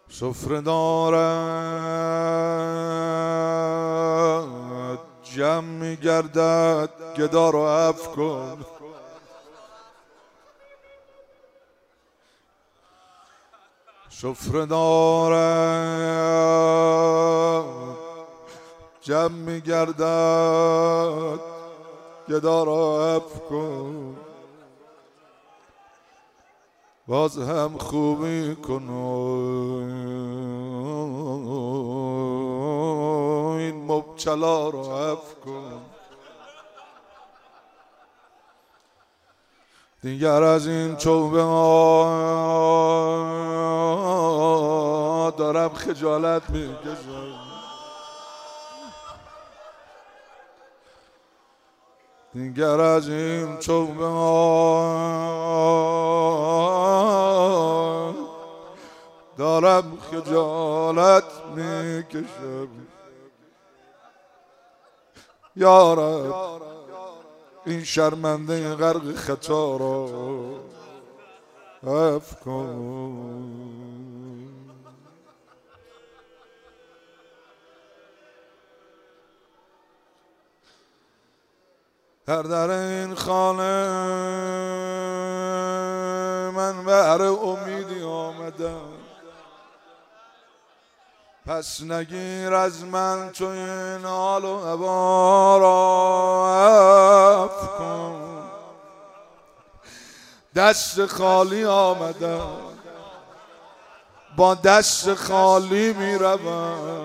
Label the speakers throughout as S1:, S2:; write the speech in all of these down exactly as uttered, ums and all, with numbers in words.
S1: سفره دارد جمع میگردد گدا رو عفو کن. سفره دارد جمع میگردد گدا رو عفو کن. باز هم خوبی کن این مبتلا رو عفو کن. دیگر از این چوبه ها دارم خجالت میکشم. دیگر از این چوبه ها دارم خجالت میکشم. یا رب این شرمنده غرق خطا را عفو کن. هر در این خانه من بهر امیدی آمدم، پس نگیر از من تو این حال و هوا را عفو کن. دست خالی آمدم با دست خالی می روم.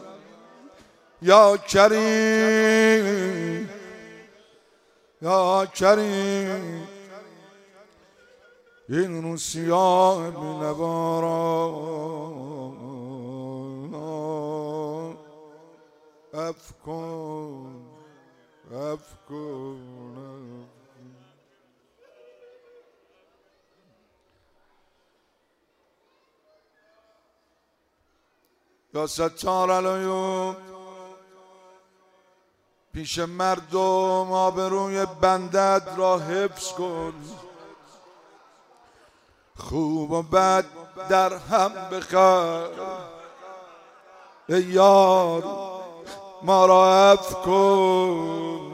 S1: یا کریم یا کریم این رو سیاه بی نوا را عفو کن عفو کن. یا ستار العیوب پیش مردم آبروی بندت را حفظ کن. خوب و بد در هم بخر ای یار ما را عفو کن.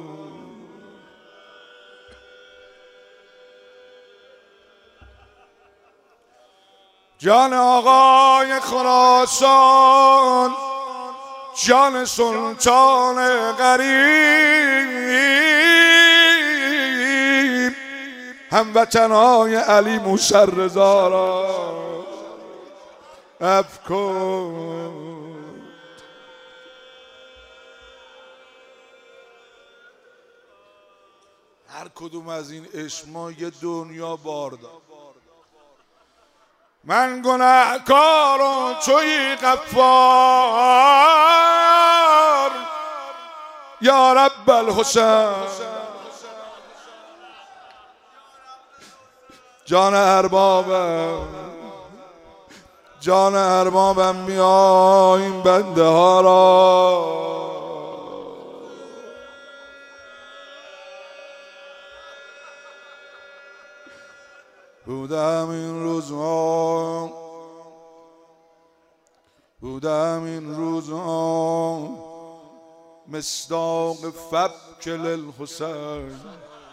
S1: جان آقای خراسان، جان سلطان غریب، هموطنهای علی موسی رضا را عفو کن. هر کدوم از این اسما یه دنیا بار داد. من گناهکار و تویی غفار یا رب الحسین. جان اربابم جان اربابم بیا این بنده ها را بودم این روزها بودم این روزها مصداق فبک للحسین.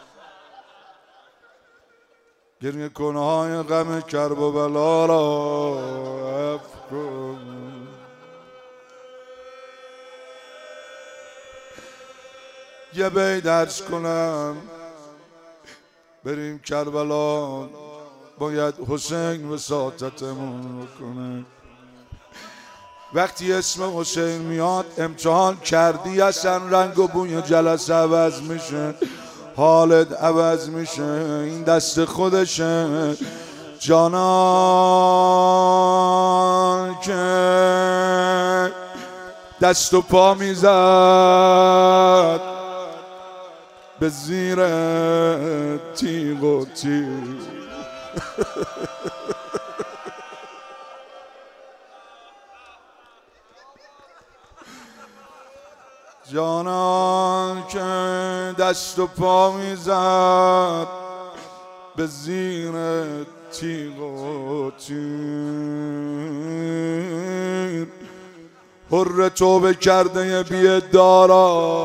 S1: گریه کنهای غم کرب و بلا را عفو کن. یه بیت درس کنم بریم کربلا، باید حسین وساطتمون کنه. وقتی اسم حسین میاد امتحان کردی اصلا رنگ و بوی جلسه عوض میشه، حالت عوض میشه. این دست خودشه جانان که دست و پا میزد به زیر تیغ و تیغ. جانان که دست و پا میزد به زیر تیغ و تیغ. حر توبه کرده بی دارا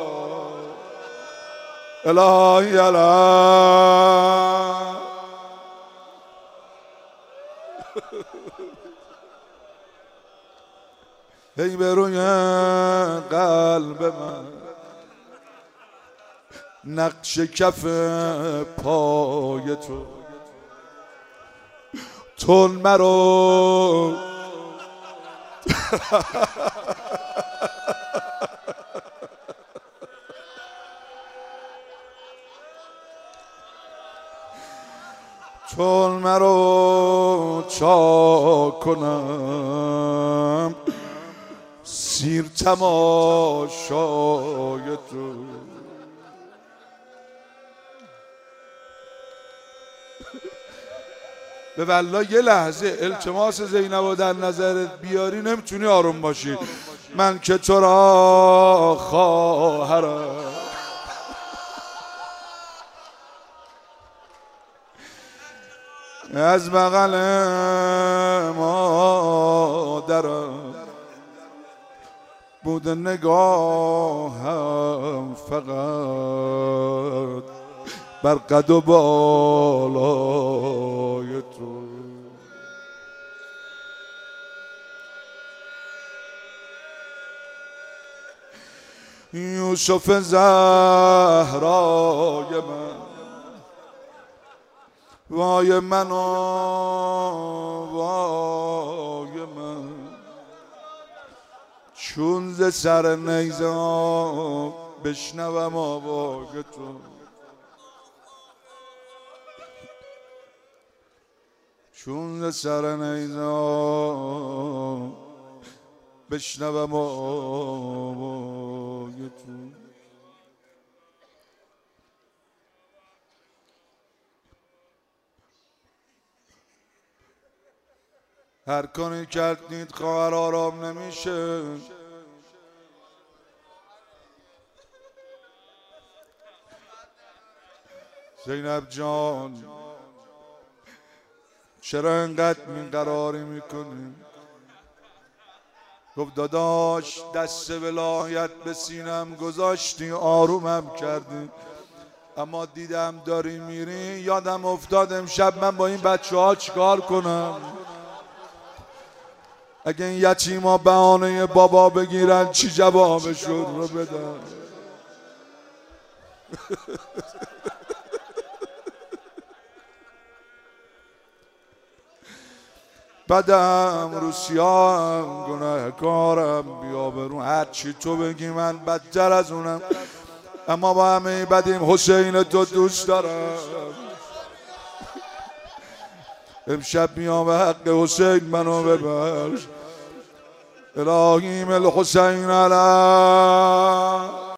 S1: الهی الهی ای به روی قلب من نقش کف پای تو تون مرو چون مرو چا کنم سیر تماشای تو به والله یه لحظه التماس زینب رو در نظرت بیاری نمیتونی آروم باشی. من که تو را خواهرم از بغل مادرم بود نگاهم فقط بر قد و بالای تو. یوسف زهرای من وای من و وای من چون ز سر نیزه بشنوم آوای تو چون ز سر نیزه بشنوم آوای تو. هر کاری کردید خواهر آرام نمیشه. زینب جان چرا انقدر بی‌قراری میکنی؟ گفت داداش دست ولایت به سینم گذاشتی آرومم کردی، اما دیدم داری میری یادم افتاد امشب من با این بچه ها چیکار کنم. اگه این یتیما بهانه بابا بگیرن چی جوابشون رو بدن؟ بدم رو سیاهم گناه کارم بیابرون هر چی تو بگی من بدتر از اونم، اما با همه بدیم حسین تو دوست دارم. امشب میام به حق حسین منو ببر. الهیم الحسین علی